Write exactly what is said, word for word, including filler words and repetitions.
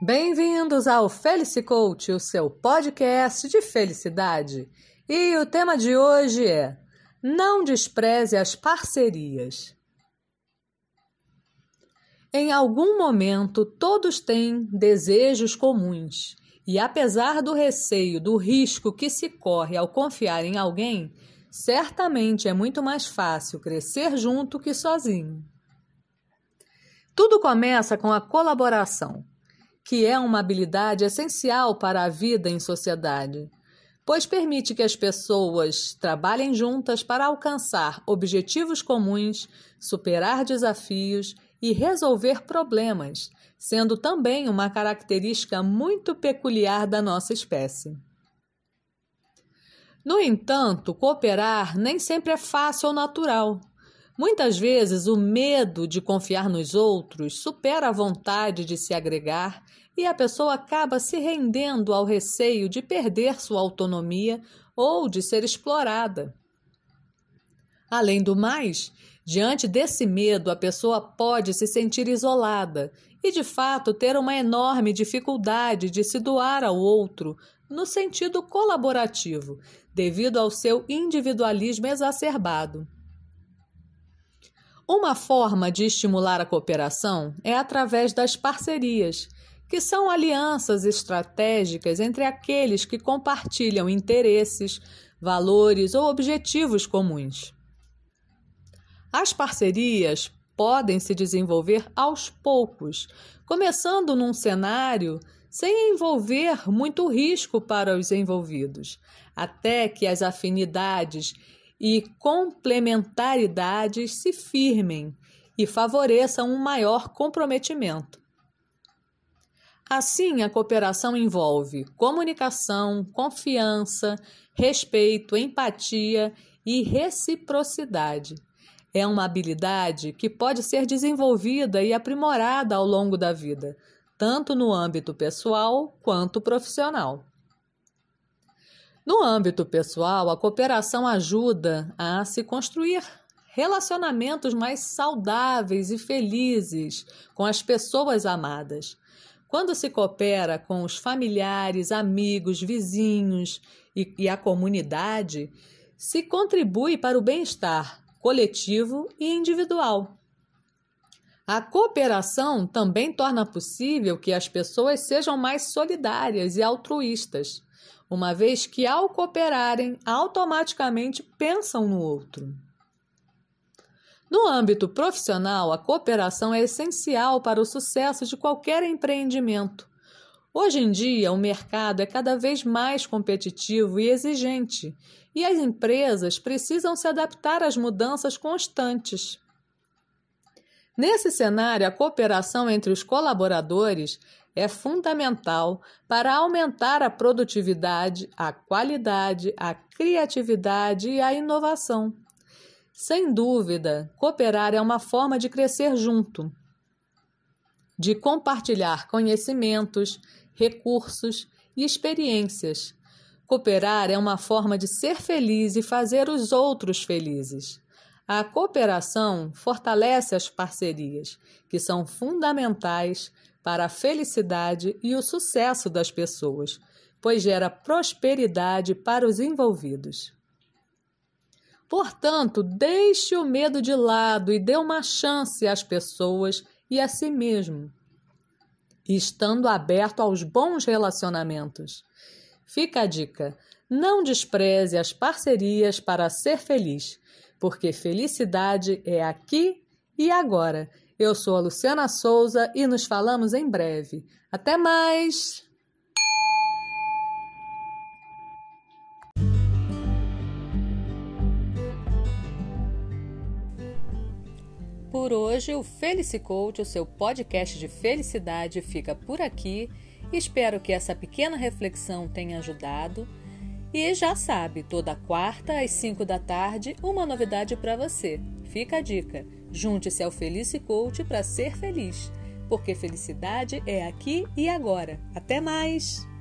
Bem-vindos ao Felici Coach, o seu podcast de felicidade. E o tema de hoje é: não despreze as parcerias. Em algum momento, todos têm desejos comuns. E apesar do receio, do risco que se corre ao confiar em alguém, certamente é muito mais fácil crescer junto que sozinho. Tudo começa com a colaboração, que é uma habilidade essencial para a vida em sociedade, pois permite que as pessoas trabalhem juntas para alcançar objetivos comuns, superar desafios e resolver problemas, sendo também uma característica muito peculiar da nossa espécie. No entanto, cooperar nem sempre é fácil ou natural. Muitas vezes, o medo de confiar nos outros supera a vontade de se agregar e a pessoa acaba se rendendo ao receio de perder sua autonomia ou de ser explorada. Além do mais, diante desse medo, a pessoa pode se sentir isolada e, de fato, ter uma enorme dificuldade de se doar ao outro no sentido colaborativo, devido ao seu individualismo exacerbado. Uma forma de estimular a cooperação é através das parcerias, que são alianças estratégicas entre aqueles que compartilham interesses, valores ou objetivos comuns. As parcerias podem se desenvolver aos poucos, começando num cenário sem envolver muito risco para os envolvidos, até que as afinidades e complementaridades se firmem e favoreçam um maior comprometimento. Assim, a cooperação envolve comunicação, confiança, respeito, empatia e reciprocidade. É uma habilidade que pode ser desenvolvida e aprimorada ao longo da vida, tanto no âmbito pessoal quanto profissional. No âmbito pessoal, a cooperação ajuda a se construir relacionamentos mais saudáveis e felizes com as pessoas amadas. Quando se coopera com os familiares, amigos, vizinhos e, e a comunidade, se contribui para o bem-estar coletivo e individual. A cooperação também torna possível que as pessoas sejam mais solidárias e altruístas, uma vez que, ao cooperarem, automaticamente pensam no outro. No âmbito profissional, a cooperação é essencial para o sucesso de qualquer empreendimento. Hoje em dia, o mercado é cada vez mais competitivo e exigente, e as empresas precisam se adaptar às mudanças constantes. Nesse cenário, a cooperação entre os colaboradores é fundamental para aumentar a produtividade, a qualidade, a criatividade e a inovação. Sem dúvida, cooperar é uma forma de crescer junto, de compartilhar conhecimentos, recursos e experiências. Cooperar é uma forma de ser feliz e fazer os outros felizes. A cooperação fortalece as parcerias, que são fundamentais para a felicidade e o sucesso das pessoas, pois gera prosperidade para os envolvidos. Portanto, deixe o medo de lado e dê uma chance às pessoas e a si mesmo, estando aberto aos bons relacionamentos. Fica a dica: não despreze as parcerias para ser feliz, porque felicidade é aqui e agora. Eu sou a Luciana Souza e nos falamos em breve. Até mais! Por hoje, o Felici Coach, o seu podcast de felicidade, fica por aqui. Espero que essa pequena reflexão tenha ajudado. E já sabe, toda quarta às cinco da tarde, uma novidade para você. Fica a dica: junte-se ao Felici Coach para ser feliz, porque felicidade é aqui e agora. Até mais!